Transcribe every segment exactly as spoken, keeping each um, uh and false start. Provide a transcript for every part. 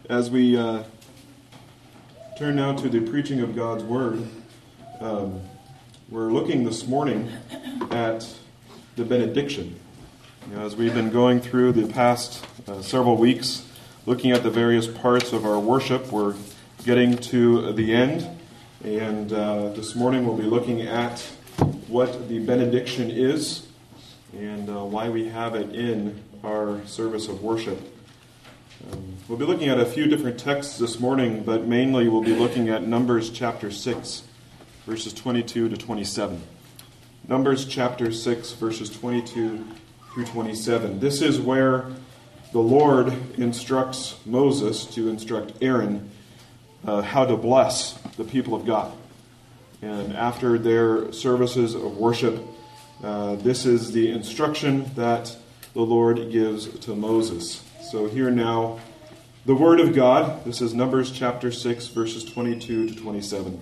As we uh, turn now to the preaching of God's Word, um, we're looking this morning at the benediction. You know, as we've been going through the past uh, several weeks, looking at the various parts of our worship, we're getting to the end, and uh, this morning we'll be looking at what the benediction is and uh, why we have it in our service of worship. Um, we'll be looking at a few different texts this morning, but mainly we'll be looking at Numbers chapter six, verses twenty-two to twenty-seven. Numbers chapter six, verses twenty-two through twenty-seven. This is where the Lord instructs Moses to instruct Aaron uh, how to bless the people of God. And after their services of worship, uh, this is the instruction that the Lord gives to Moses. So here now, the Word of God. This is Numbers chapter six, verses twenty-two to twenty-seven.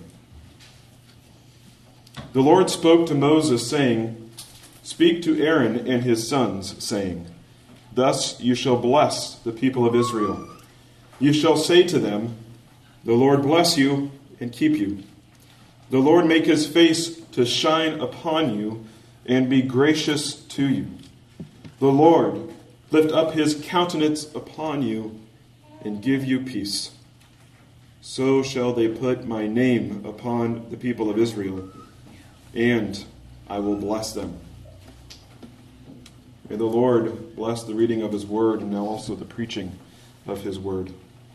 The Lord spoke to Moses, saying, "Speak to Aaron and his sons, saying, Thus you shall bless the people of Israel. You shall say to them, The Lord bless you and keep you. The Lord make his face to shine upon you and be gracious to you. The Lord lift up his countenance upon you and give you peace. So shall they put my name upon the people of Israel, and I will bless them." May the Lord bless the reading of his word and now also the preaching of his word.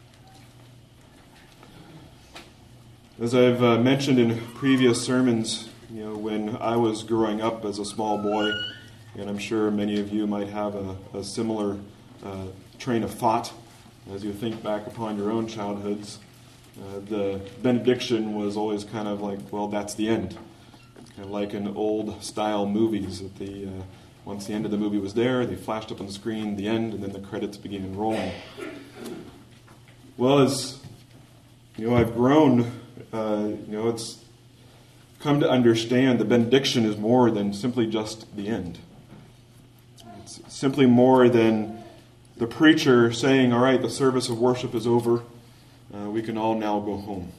As I've uh, mentioned in previous sermons, you know, when I was growing up as a small boy, and I'm sure many of you might have a, a similar uh, train of thought as you think back upon your own childhoods. Uh, the benediction was always kind of like, well, that's the end. Kind of like in old-style movies. At the uh, once the end of the movie was there, they flashed up on the screen, the end, and then the credits began rolling. Well, as you know, I've grown, uh, you know, it's come to understand the benediction is more than simply just the end. It's simply more than the preacher saying, all right, the service of worship is over. Uh, we can all now go home.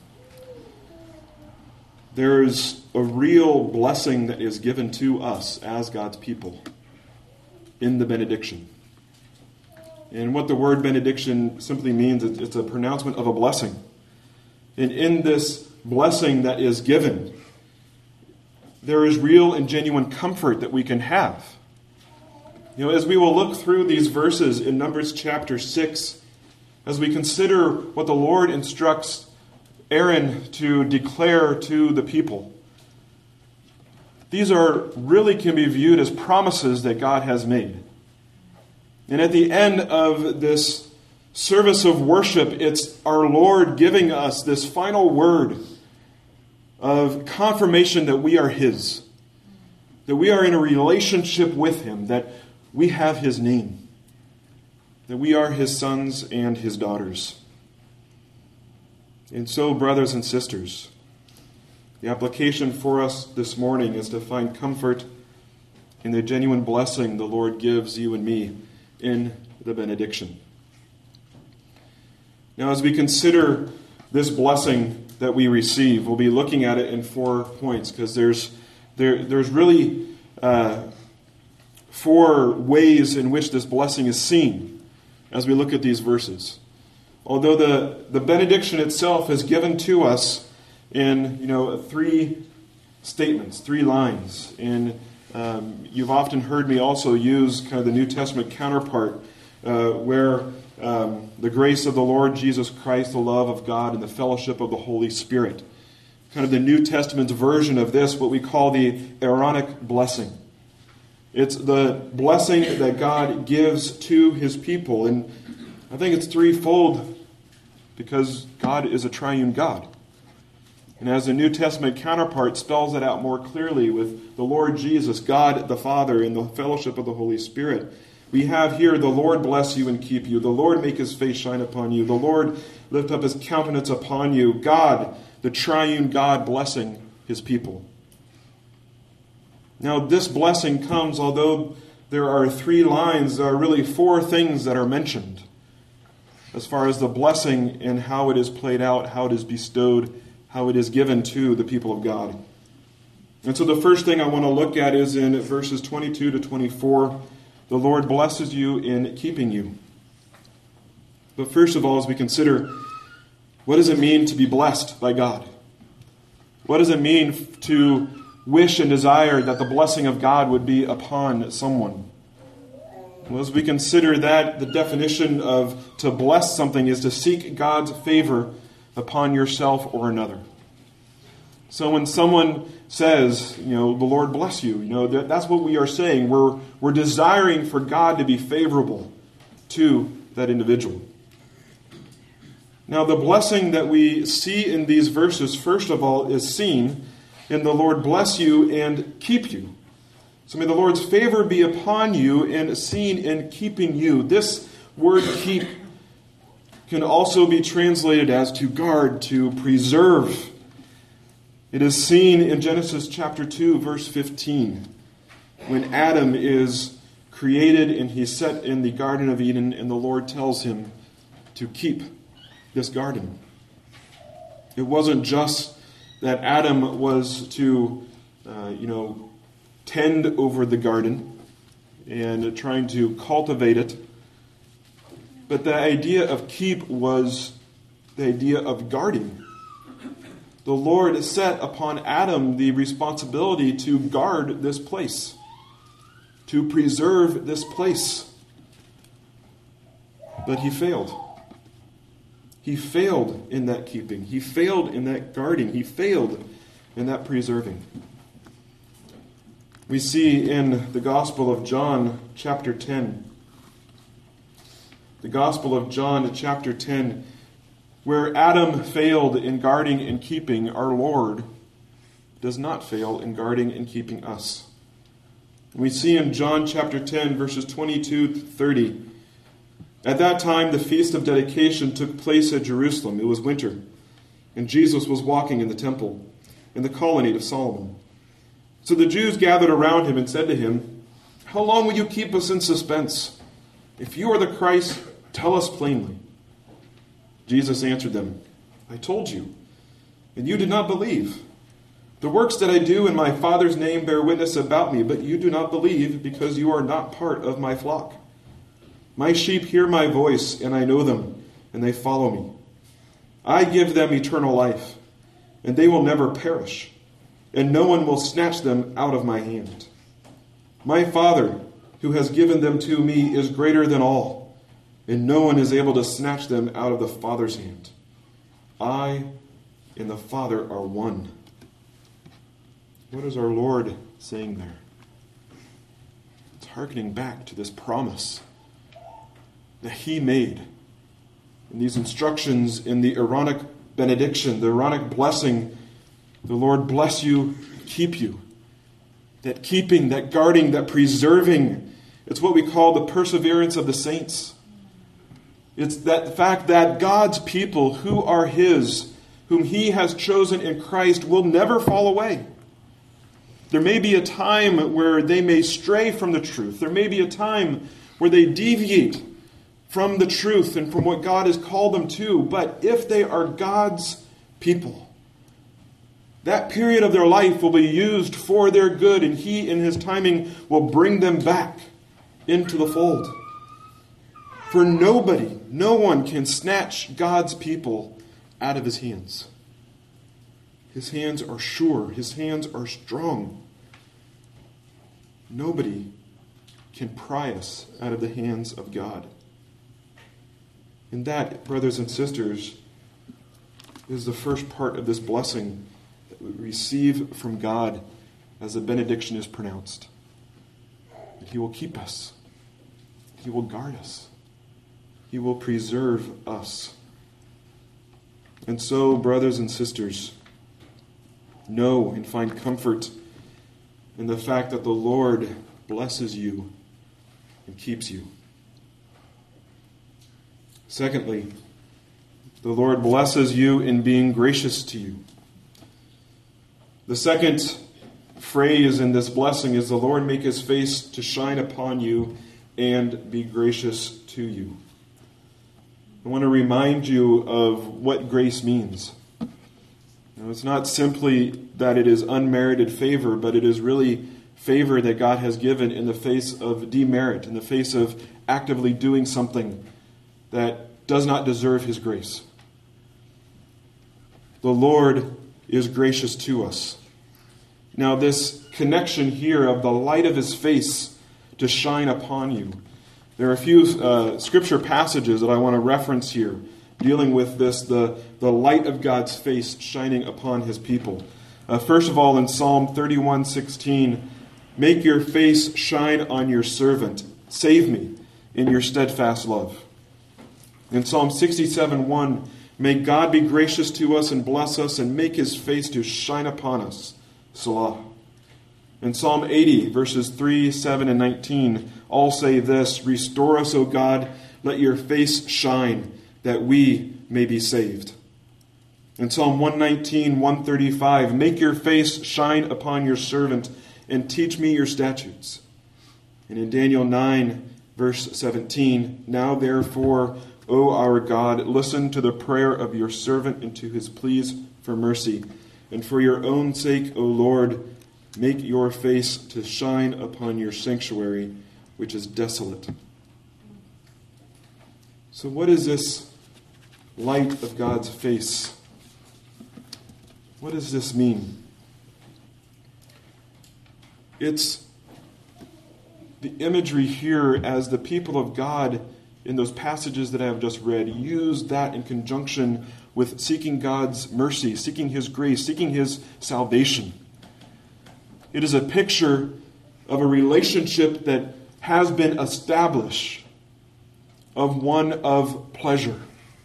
There's a real blessing that is given to us as God's people in the benediction. And what the word benediction simply means, it's a pronouncement of a blessing. And in this blessing that is given, there is real and genuine comfort that we can have. You know, as we will look through these verses in Numbers chapter six, as we consider what the Lord instructs Aaron to declare to the people, these are really can be viewed as promises that God has made. And at the end of this service of worship, it's our Lord giving us this final word of confirmation that we are his, that we are in a relationship with him, that we have his name, that we are his sons and his daughters. And so, brothers and sisters, the application for us this morning is to find comfort in the genuine blessing the Lord gives you and me in the benediction. Now, as we consider this blessing that we receive, we'll be looking at it in four points, because there's there there's really uh, four ways in which this blessing is seen as we look at these verses. Although the, the benediction itself is given to us in, you know, three statements, three lines. And um, you've often heard me also use kind of the New Testament counterpart, uh, where um, the grace of the Lord Jesus Christ, the love of God, and the fellowship of the Holy Spirit. Kind of the New Testament's version of this, what we call the Aaronic blessing. It's the blessing that God gives to his people. And I think it's threefold because God is a triune God. And as the New Testament counterpart spells it out more clearly with the Lord Jesus, God the Father, and the fellowship of the Holy Spirit, we have here, the Lord bless you and keep you. The Lord make his face shine upon you. The Lord lift up his countenance upon you. God, the triune God, blessing his people. Now, this blessing comes, although there are three lines, there are really four things that are mentioned. as far as the blessing and how it is played out, how it is bestowed, how it is given to the people of God. And so the first thing I want to look at is in verses twenty-two to twenty-four. The Lord blesses you in keeping you. But first of all, as we consider, what does it mean to be blessed by God? What does it mean to wish and desire that the blessing of God would be upon someone? Well, as we consider that, the definition of to bless something is to seek God's favor upon yourself or another. So when someone says, you know, the Lord bless you, you know, that, that's what we are saying. We're, we're desiring for God to be favorable to that individual. Now, the blessing that we see in these verses, first of all, is seen in the Lord bless you and keep you. So may the Lord's favor be upon you and seen in keeping you. This word keep can also be translated as to guard, to preserve. It is seen in Genesis chapter two, verse fifteen, when Adam is created and he's set in the Garden of Eden, and the Lord tells him to keep this garden. It wasn't just that Adam was to, uh, you know, tend over the garden and trying to cultivate it, but the idea of keep was the idea of guarding. The Lord set upon Adam the responsibility to guard this place, to preserve this place. But he failed. He failed in that keeping. He failed in that guarding. He failed in that preserving. We see in the Gospel of John, chapter ten, the Gospel of John, chapter ten, where Adam failed in guarding and keeping, our Lord does not fail in guarding and keeping us. We see in John chapter ten, verses twenty-two to thirty, at that time the feast of dedication took place at Jerusalem. It was winter, and Jesus was walking in the temple, in the colonnade of Solomon. So the Jews gathered around him and said to him, "How long will you keep us in suspense? If you are the Christ, tell us plainly." Jesus answered them, "I told you, and you did not believe. The works that I do in my Father's name bear witness about me, but you do not believe because you are not part of my flock. My sheep hear my voice, and I know them, and they follow me. I give them eternal life, and they will never perish, and no one will snatch them out of my hand. My Father, who has given them to me, is greater than all, and no one is able to snatch them out of the Father's hand. I and the Father are one." What is our Lord saying there? It's hearkening back to this promise that he made in these instructions in the Aaronic benediction, the Aaronic blessing. The Lord bless you, keep you. That keeping, that guarding, that preserving, it's what we call the perseverance of the saints. It's that fact that God's people who are his, whom he has chosen in Christ, will never fall away. There may be a time where they may stray from the truth. There may be a time where they deviate from the truth and from what God has called them to. But if they are God's people, that period of their life will be used for their good, and he in his timing will bring them back into the fold. For nobody, no one can snatch God's people out of his hands. His hands are sure. His hands are strong. Nobody can pry us out of the hands of God. And that, brothers and sisters, is the first part of this blessing that we receive from God as the benediction is pronounced. That he will keep us. He will guard us. He will preserve us. And so, brothers and sisters, know and find comfort in the fact that the Lord blesses you and keeps you. Secondly, the Lord blesses you in being gracious to you. The second phrase in this blessing is, "The Lord make his face to shine upon you and be gracious to you." I want to remind you of what grace means. You know, it's not simply that it is unmerited favor, but it is really favor that God has given in the face of demerit, in the face of actively doing something that does not deserve His grace. The Lord is gracious to us. Now, this connection here of the light of His face to shine upon you. There are a few uh, scripture passages that I want to reference here dealing with this, the, the light of God's face shining upon His people. Uh, first of all, in Psalm thirty-one sixteen, make your face shine on your servant. Save me in your steadfast love. In Psalm sixty-seven one, may God be gracious to us and bless us and make His face to shine upon us. Selah. In Psalm eighty, verses three, seven, and nineteen, all say this, restore us, O God, let your face shine, that we may be saved. In Psalm one nineteen, one thirty-five, make your face shine upon your servant, and teach me your statutes. And in Daniel nine, verse seventeen, now therefore, O our God, listen to the prayer of your servant and to his pleas for mercy. And for your own sake, O Lord, make your face to shine upon your sanctuary, which is desolate. So what is this light of God's face? What does this mean? It's the imagery here as the people of God in those passages that I have just read use that in conjunction with seeking God's mercy, seeking His grace, seeking His salvation. It is a picture of a relationship that has been established, of one of pleasure.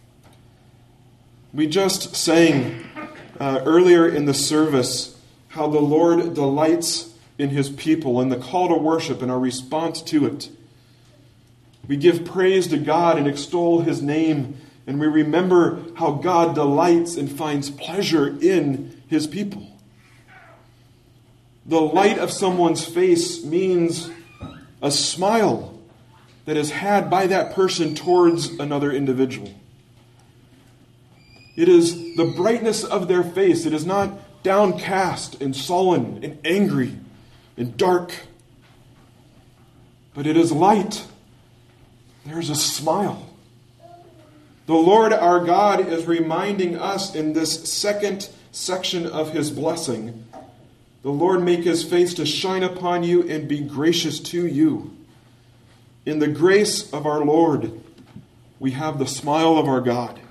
We just sang uh, earlier in the service how the Lord delights in His people and the call to worship and our response to it. We give praise to God and extol His name, and we remember how God delights and finds pleasure in His people. The light of someone's face means a smile that is had by that person towards another individual. It is the brightness of their face. It is not downcast and sullen and angry and dark, but it is light. There's a smile. The Lord our God is reminding us in this second section of His blessing, the Lord make His face to shine upon you and be gracious to you. In the grace of our Lord, we have the smile of our God.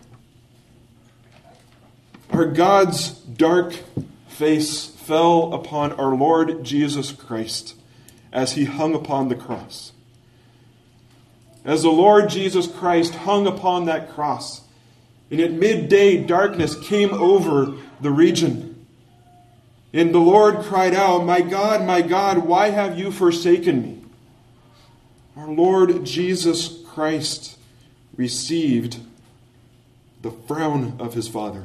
Our God's dark face fell upon our Lord Jesus Christ as He hung upon the cross. As the Lord Jesus Christ hung upon that cross, and at midday darkness came over the region. And the Lord cried out, my God, my God, why have you forsaken me? Our Lord Jesus Christ received the frown of His Father.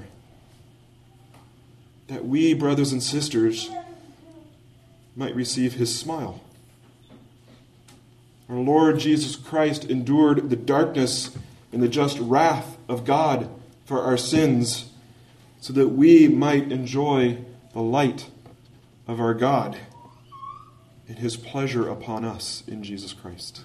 That we, brothers and sisters, might receive His smile. Our Lord Jesus Christ endured the darkness and the just wrath of God for our sins, so that we might enjoy the light of our God and His pleasure upon us in Jesus Christ.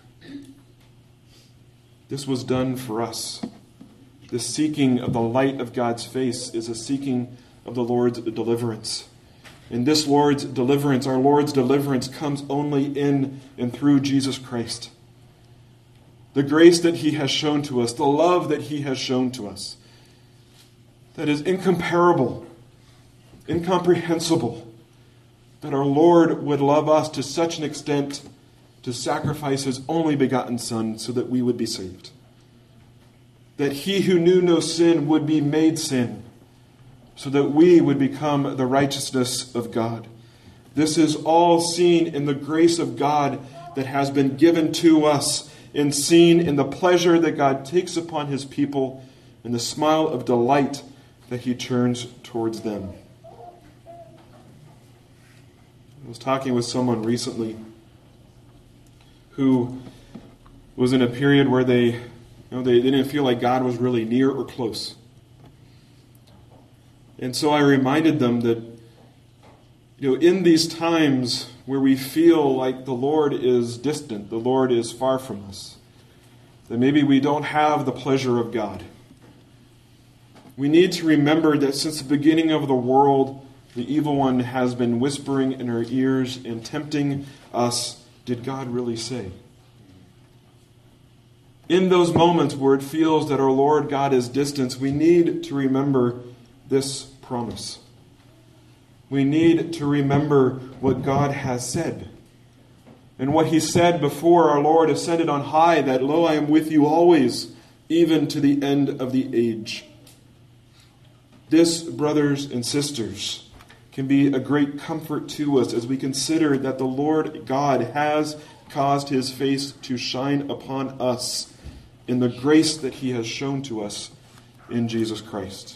This was done for us. The seeking of the light of God's face is a seeking of the Lord's deliverance. And this Lord's deliverance, our Lord's deliverance, comes only in and through Jesus Christ. The grace that He has shown to us, the love that He has shown to us, that is incomparable, incomprehensible, that our Lord would love us to such an extent to sacrifice His only begotten Son so that we would be saved. That He who knew no sin would be made sin, so that we would become the righteousness of God. This is all seen in the grace of God that has been given to us, and seen in the pleasure that God takes upon His people and the smile of delight that He turns towards them. I was talking with someone recently who was in a period where they You know, they, they didn't feel like God was really near or close. And so I reminded them that, you know, in these times where we feel like the Lord is distant, the Lord is far from us, that maybe we don't have the pleasure of God. We need to remember that since the beginning of the world, the evil one has been whispering in our ears and tempting us, did God really say? In those moments where it feels that our Lord God is distant, we need to remember this promise. We need to remember what God has said. And what he said before our Lord ascended on high, that, lo, I am with you always, even to the end of the age. This, brothers and sisters, can be a great comfort to us as we consider that the Lord God has caused his face to shine upon us in the grace that he has shown to us in Jesus Christ.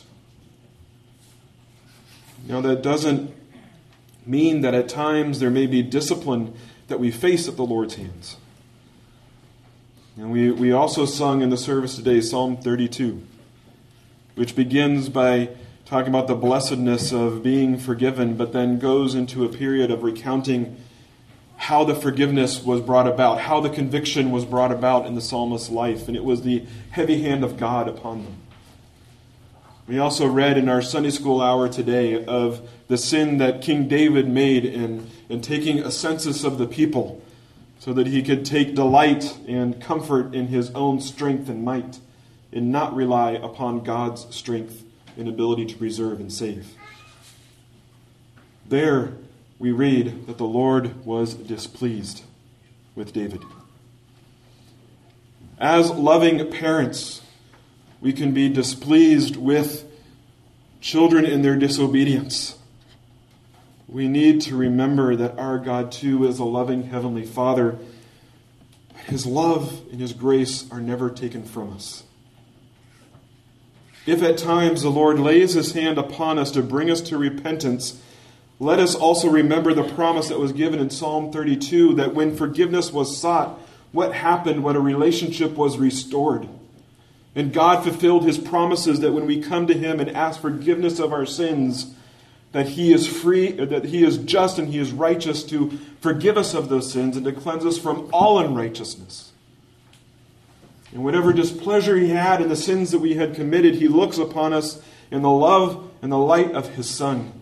Now, that doesn't mean that at times there may be discipline that we face at the Lord's hands. And we, we also sung in the service today Psalm thirty-two, which begins by talking about the blessedness of being forgiven, but then goes into a period of recounting how the forgiveness was brought about, how the conviction was brought about in the psalmist's life, and it was the heavy hand of God upon them. We also read in our Sunday school hour today of the sin that King David made in, in taking a census of the people so that he could take delight and comfort in his own strength and might and not rely upon God's strength and ability to preserve and save. There we read that the Lord was displeased with David. As loving parents, we can be displeased with children in their disobedience. We need to remember that our God, too, is a loving Heavenly Father. His love and His grace are never taken from us. If at times the Lord lays His hand upon us to bring us to repentance, let us also remember the promise that was given in Psalm thirty-two, that when forgiveness was sought, what happened when a relationship was restored? And God fulfilled His promises that when we come to Him and ask forgiveness of our sins, that He is free, that He is just and He is righteous to forgive us of those sins and to cleanse us from all unrighteousness. And whatever displeasure He had in the sins that we had committed, He looks upon us in the love and the light of His Son.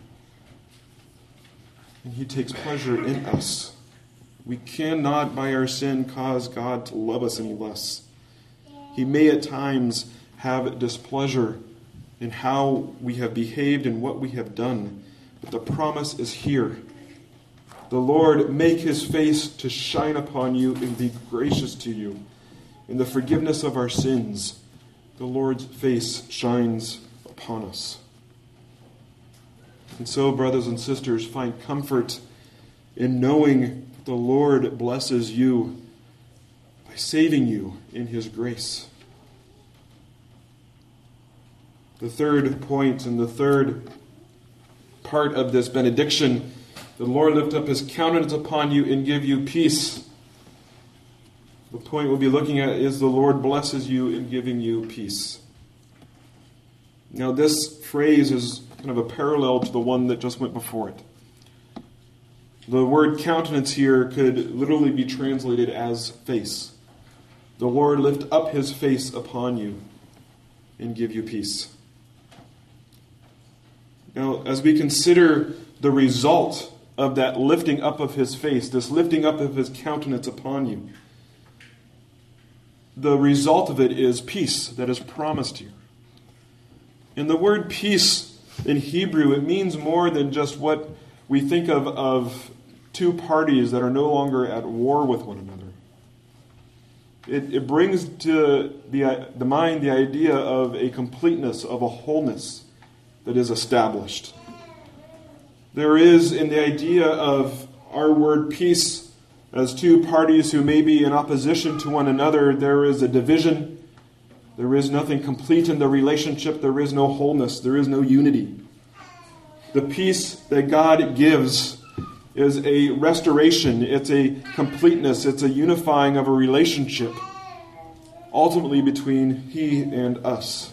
And He takes pleasure in us. We cannot by our sin cause God to love us any less. He may at times have displeasure in how we have behaved and what we have done. But the promise is here. The Lord make His face to shine upon you and be gracious to you. In the forgiveness of our sins, the Lord's face shines upon us. And so, brothers and sisters, find comfort in knowing that the Lord blesses you by saving you in His grace. The third point and the third part of this benediction, the Lord lift up His countenance upon you and give you peace. The point we'll be looking at is the Lord blesses you in giving you peace. Now this phrase is kind of a parallel to the one that just went before it. The word countenance here could literally be translated as face. The Lord lift up His face upon you and give you peace. Now, as we consider the result of that lifting up of His face, this lifting up of His countenance upon you, the result of it is peace that is promised here. And the word peace in Hebrew, it means more than just what we think of of two parties that are no longer at war with one another. It, it brings to the, the mind the idea of a completeness, of a wholeness that is established. There is in the idea of our word peace, as two parties who may be in opposition to one another, there is a division. There is nothing complete in the relationship. There is no wholeness. There is no unity. The peace that God gives is a restoration. It's a completeness. It's a unifying of a relationship. ultimately between He and us.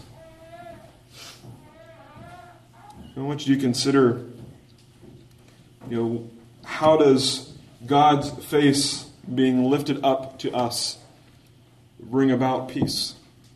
I want you to consider, you know, how does God's face being lifted up to us bring about peace?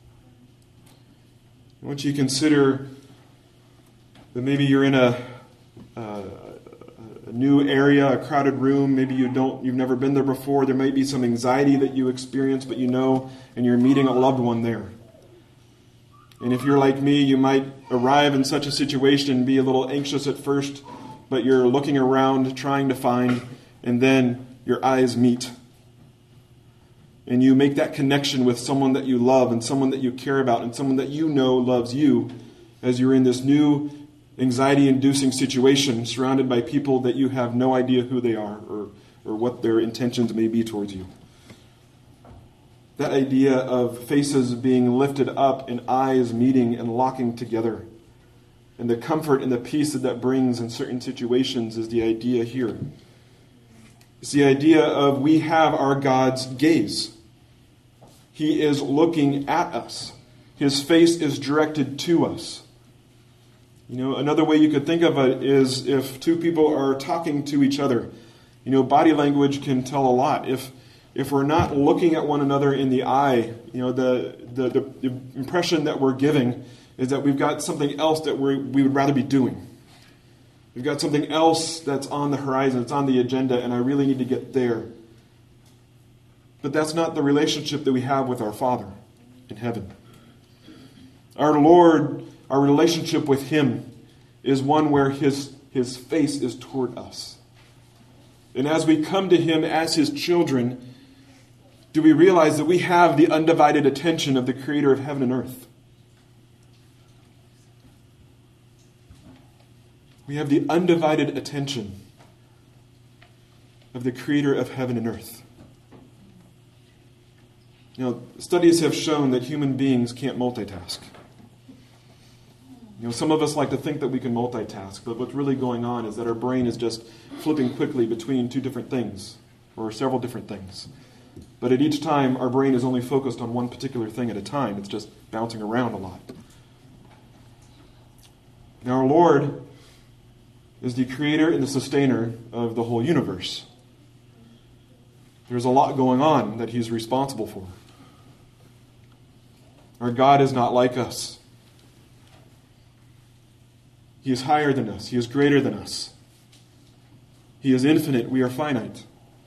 I want you to consider that maybe you're in a, uh, a new area, a crowded room. Maybe you don't, you've never been there before. There might be some anxiety that you experience, but you know, and you're meeting a loved one there. And if you're like me, you might arrive in such a situation and be a little anxious at first, but you're looking around, trying to find, and then your eyes meet. And you make that connection with someone that you love and someone that you care about and someone that you know loves you as you're in this new anxiety-inducing situation surrounded by people that you have no idea who they are or, or what their intentions may be towards you. That idea of faces being lifted up and eyes meeting and locking together, and the comfort and the peace that that brings in certain situations is the idea here. It's the idea of we have our God's gaze. He is looking at us. His face is directed to us. You know, another way you could think of it is if two people are talking to each other. You know, body language can tell a lot. If If we're not looking at one another in the eye, you know, the, the, the, the impression that we're giving is that we've got something else that we we would rather be doing. We've got something else that's on the horizon, it's on the agenda, and I really need to get there. But that's not the relationship that we have with our Father in heaven. Our Lord, our relationship with Him is one where His, His face is toward us. And as we come to Him as His children, do we realize that we have the undivided attention of the Creator of heaven and earth? We have the undivided attention of the Creator of heaven and earth. You know, studies have shown that human beings can't multitask. You know, some of us like to think that we can multitask, but what's really going on is that our brain is just flipping quickly between two different things, or several different things. But at each time, our brain is only focused on one particular thing at a time. It's just bouncing around a lot. Now, our Lord is the creator and the sustainer of the whole universe. There's a lot going on that He's responsible for. Our God is not like us. He is higher than us. He is greater than us. He is infinite. We are finite.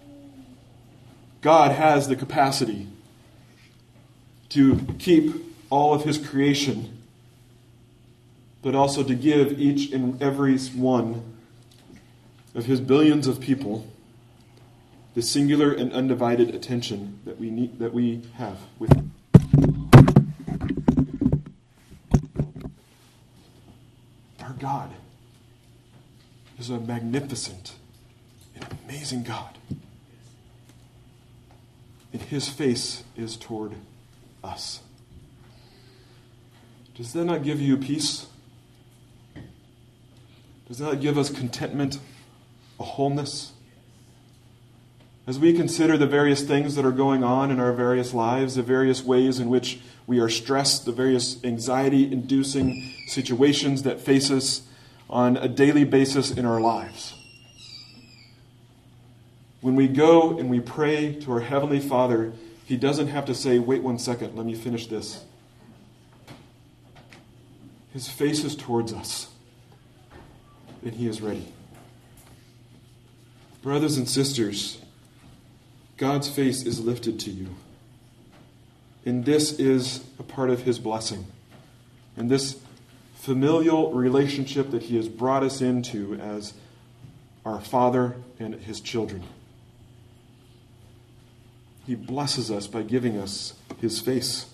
God has the capacity to keep all of His creation, but also to give each and every one of His billions of people the singular and undivided attention that we need, that we have with Him. Our God is a magnificent and amazing God. And His face is toward us. Does that not give you peace? Does that not give us contentment, a wholeness? As we consider the various things that are going on in our various lives, the various ways in which we are stressed, the various anxiety-inducing situations that face us on a daily basis in our lives. When we go and we pray to our Heavenly Father, He doesn't have to say, wait one second, let me finish this. His face is towards us, and He is ready. Brothers and sisters, God's face is lifted to you. And this is a part of His blessing. And this familial relationship that He has brought us into as our Father and His children. He blesses us by giving us His face.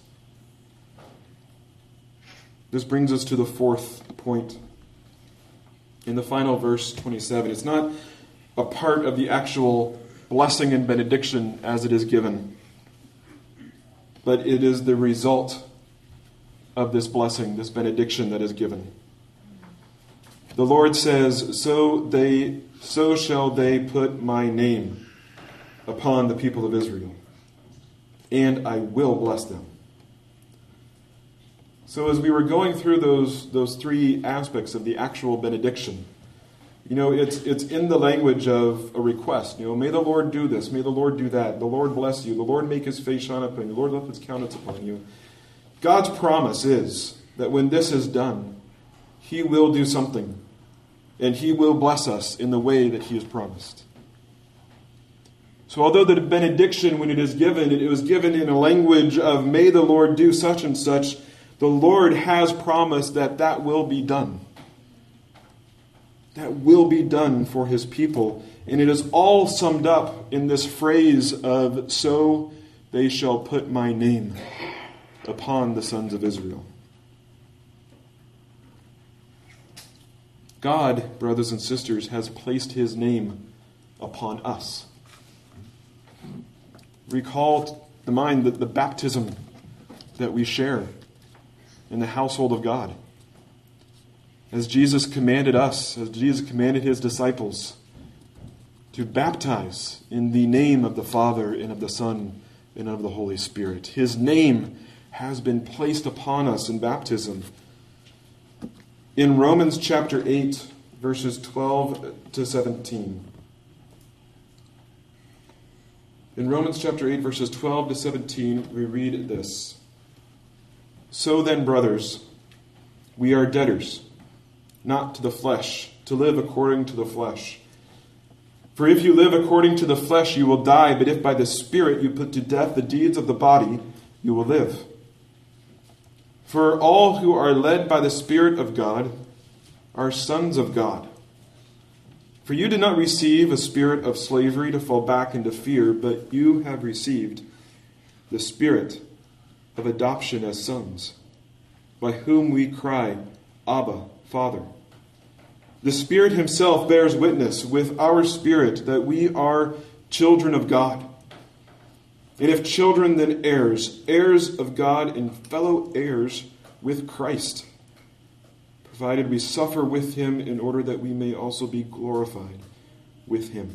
This brings us to the fourth point. In the final verse, twenty-seven, it's not a part of the actual blessing and benediction as it is given, but it is the result of this blessing, this benediction that is given. The Lord says, so they, so shall they put my name upon the people of Israel, and I will bless them. So as we were going through those those three aspects of the actual benediction, you know, it's it's in the language of a request. You know, may the Lord do this, may the Lord do that, the Lord bless you, the Lord make his face shine upon you, the Lord lift his countenance upon you. God's promise is that when this is done, he will do something, and he will bless us in the way that he has promised. So although the benediction, when it is given, it was given in a language of may the Lord do such and such, the Lord has promised that that will be done. That will be done for his people. And it is all summed up in this phrase of, so they shall put my name upon the sons of Israel. God, brothers and sisters, has placed his name upon us. Recall to mind that the baptism that we share in the household of God. As Jesus commanded us, as Jesus commanded his disciples, to baptize in the name of the Father and of the Son and of the Holy Spirit. His name has been placed upon us in baptism. In Romans chapter eight, verses twelve to seventeen. In Romans chapter eight, verses twelve to seventeen, we read this. So then, brothers, we are debtors, not to the flesh, to live according to the flesh. For if you live according to the flesh, you will die, but if by the Spirit you put to death the deeds of the body, you will live. For all who are led by the Spirit of God are sons of God. For you did not receive a spirit of slavery to fall back into fear, but you have received the Spirit of adoption as sons, by whom we cry, Abba, Father. The Spirit himself bears witness with our spirit that we are children of God. And if children, then heirs, heirs of God and fellow heirs with Christ, provided we suffer with him in order that we may also be glorified with him.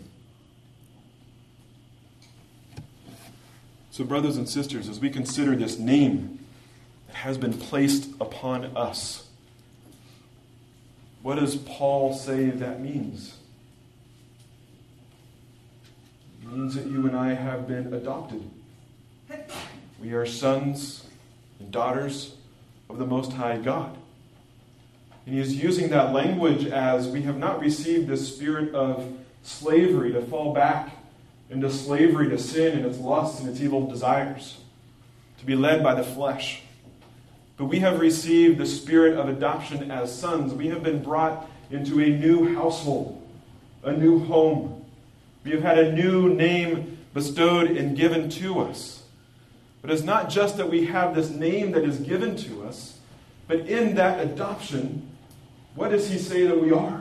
So, brothers and sisters, as we consider this name that has been placed upon us, what does Paul say that means? It means that you and I have been adopted. We are sons and daughters of the Most High God. And he is using that language as we have not received this spirit of slavery to fall back into slavery to sin and its lusts and its evil desires, to be led by the flesh. But we have received the spirit of adoption as sons. We have been brought into a new household, a new home. We have had a new name bestowed and given to us. But it's not just that we have this name that is given to us, but in that adoption, what does he say that we are?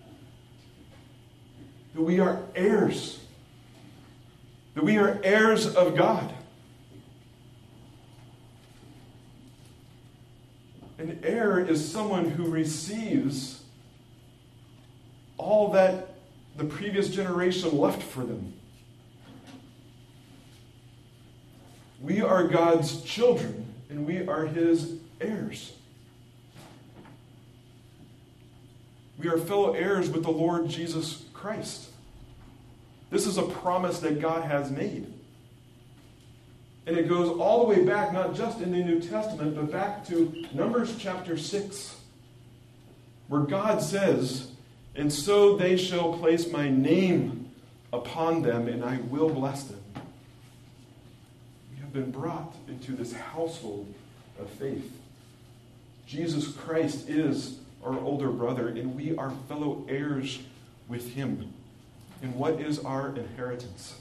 That we are heirs. That we are heirs of God. An heir is someone who receives all that the previous generation left for them. We are God's children, and we are his heirs. We are fellow heirs with the Lord Jesus Christ. This is a promise that God has made. And it goes all the way back, not just in the New Testament, but back to Numbers chapter six, where God says, and so they shall place my name upon them, and I will bless them. We have been brought into this household of faith. Jesus Christ is our older brother, and we are fellow heirs with him. And what is our inheritance?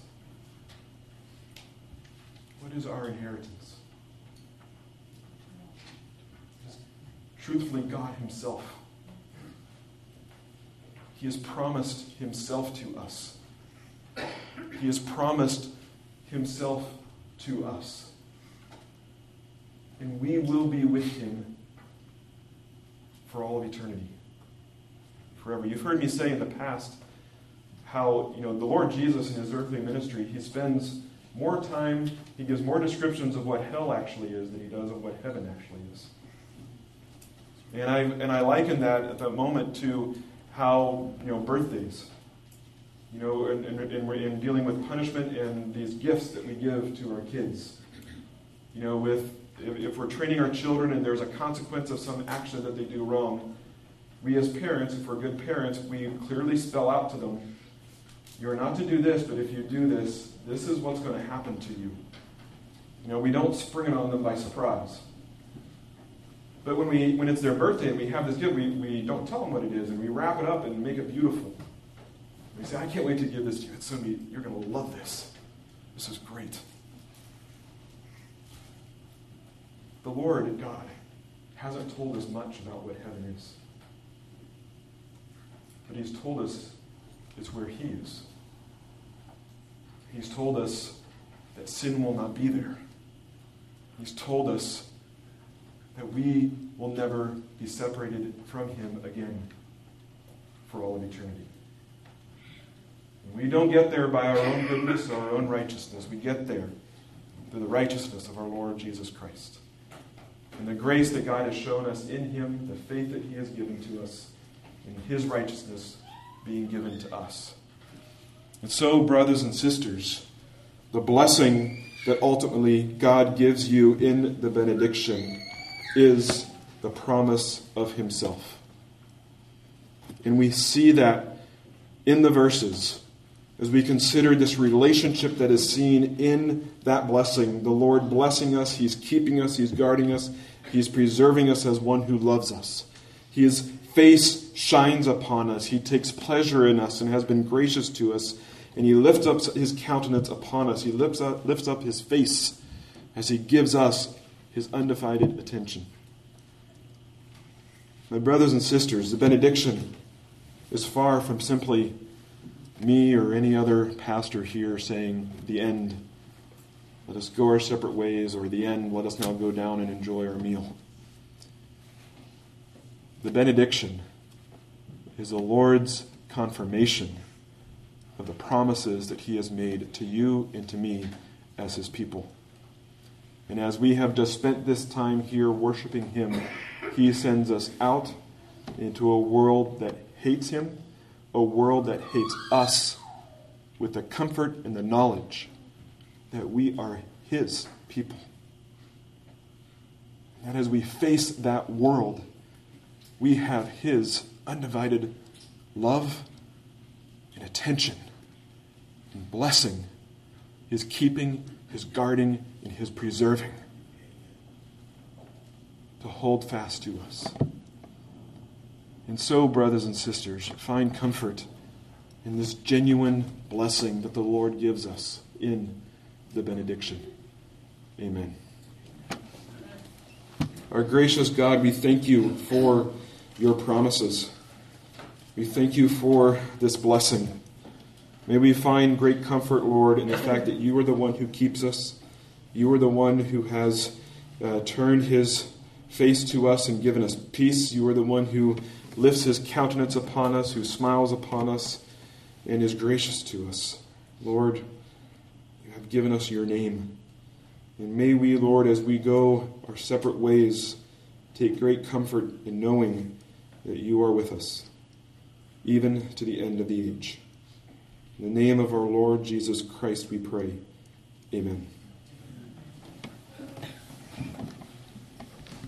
What is our inheritance? It's truthfully, God himself. He has promised himself to us. He has promised himself to us. And we will be with him for all of eternity. Forever. You've heard me say in the past how, you know, the Lord Jesus in his earthly ministry, he spends more time, he gives more descriptions of what hell actually is than he does of what heaven actually is. And I and I liken that at the moment to how, you know, birthdays, you know, in, in, in, in dealing with punishment and these gifts that we give to our kids. You know, with if, if we're training our children and there's a consequence of some action that they do wrong, we as parents, if we're good parents, we clearly spell out to them, you're not to do this, but if you do this, this is what's going to happen to you. You know, we don't spring it on them by surprise. But when we when it's their birthday and we have this gift, we, we don't tell them what it is, and we wrap it up and make it beautiful. We say, I can't wait to give this to you. It's going to be, you're going to love this. This is great. The Lord, God, hasn't told us much about what heaven is. But he's told us it's where he is. He's told us that sin will not be there. He's told us that we will never be separated from him again for all of eternity. And we don't get there by our own goodness or our own righteousness. We get there through the righteousness of our Lord Jesus Christ. And the grace that God has shown us in him, the faith that he has given to us, and his righteousness being given to us. And so, brothers and sisters, the blessing that ultimately God gives you in the benediction is the promise of himself. And we see that in the verses as we consider this relationship that is seen in that blessing. The Lord blessing us, he's keeping us, he's guarding us, he's preserving us as one who loves us. His face shines upon us, he takes pleasure in us and has been gracious to us, and he lifts up his countenance upon us. He lifts up, lifts up his face as he gives us his undivided attention. My brothers and sisters, the benediction is far from simply me or any other pastor here saying, the end, let us go our separate ways, or the end, let us now go down and enjoy our meal. The benediction is the Lord's confirmation of the promises that he has made to you and to me as his people. And as we have just spent this time here worshiping him, he sends us out into a world that hates him, a world that hates us, with the comfort and the knowledge that we are his people. And as we face that world, we have his undivided love and attention and blessing, his keeping, his guarding, and his preserving to hold fast to us. And so, brothers and sisters, find comfort in this genuine blessing that the Lord gives us in the benediction. Amen. Our gracious God, we thank you for your promises. We thank you for this blessing. May we find great comfort, Lord, in the fact that you are the one who keeps us. You are the one who has uh, turned his face to us and given us peace. You are the one who lifts his countenance upon us, who smiles upon us, and is gracious to us. Lord, you have given us your name. And may we, Lord, as we go our separate ways, take great comfort in knowing that you are with us, even to the end of the age. In the name of our Lord Jesus Christ we pray. Amen.